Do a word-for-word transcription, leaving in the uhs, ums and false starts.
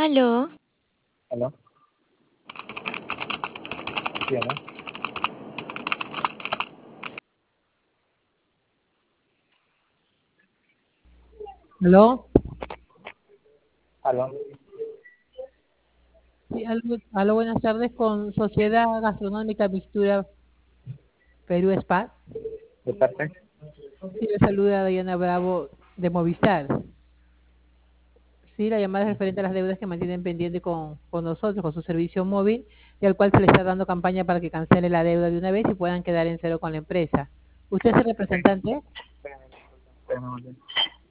Aló, ¿Aló? ¿Sí, aló? ¿Aló? ¿Aló? Sí, aló, aló, buenas tardes con Sociedad Gastronómica Mixtura Perú Spa. ¿De parte? Sí, le saluda Diana Bravo de Movistar. Sí, la llamada es referente a las deudas que mantienen pendiente con, con nosotros, con su servicio móvil, y al cual se le está dando campaña para que cancele la deuda de una vez y puedan quedar en cero con la empresa. ¿Usted es el representante? Espérame, disculpa, espérame un momento.